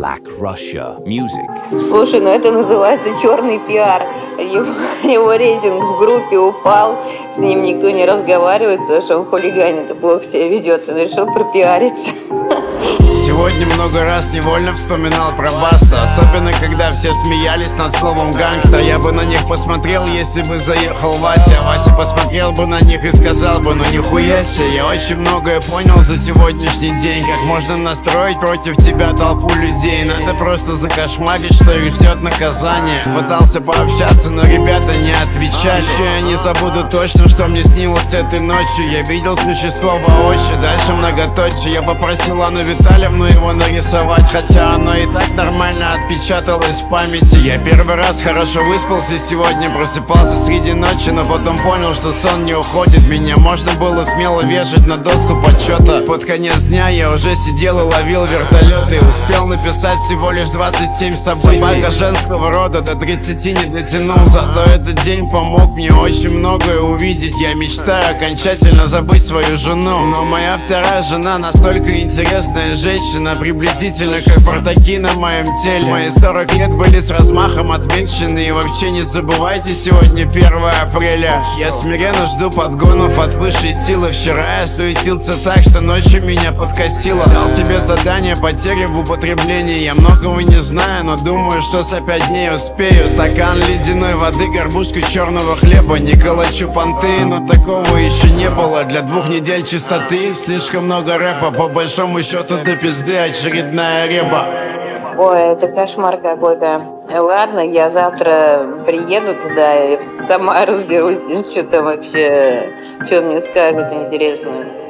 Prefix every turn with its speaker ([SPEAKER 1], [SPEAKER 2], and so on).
[SPEAKER 1] Black Russia music.
[SPEAKER 2] Слушай, ну это называется черный пиар. Его рейтинг в группе упал, с ним никто не разговаривает, потому что он хулиганит и плохо себя ведет. Он решил пропиариться.
[SPEAKER 3] Сегодня много раз невольно вспоминал про Баста, особенно когда все смеялись над словом гангста. Я бы на них посмотрел, если бы заехал Вася. Вася посмотрел бы на них и сказал бы: ну нихуя себе. Я очень многое понял за сегодняшний день. Как можно настроить против тебя толпу людей. Надо просто закошмарить, что их ждет наказание. Пытался пообщаться, но ребята не отвечали. Еще я не забуду точно, что мне снилось этой ночью. Я видел существо воочию, дальше многоточие. Я попросил Анну Витальевну его нарисовать, хотя оно и так нормально отпечаталось в памяти. Я первый раз хорошо выспался сегодня, просыпался среди ночи, но потом понял, что сон не уходит. Меня можно было смело вешать на доску почета. Под конец дня я уже сидел и ловил вертолеты. Успел написать всего лишь 27 событий. Собака женского рода до 30 не дотянул, зато этот день помог мне очень многое увидеть. Я мечтаю окончательно забыть свою жену, но моя вторая жена настолько интересная женщина, приблизительно как бартаки на моем теле. Мои 40 лет были с размахом отмечены. И вообще не забывайте, сегодня 1 апреля. Я смиренно жду подгонов от высшей силы. Вчера я суетился так, что ночью меня подкосило. Взял себе задание потери в употреблении. Я многого не знаю, но думаю, что за 5 дней успею. Стакан ледяной воды, горбушку черного хлеба. Не калачу понты, но такого еще не было. Для 2 недель чистоты слишком много рэпа. По большому счету до пизды очередная реба.
[SPEAKER 2] Ой, это кошмар какой-то. Ладно, я завтра приеду туда и сама разберусь, что там вообще, что мне скажут интересно.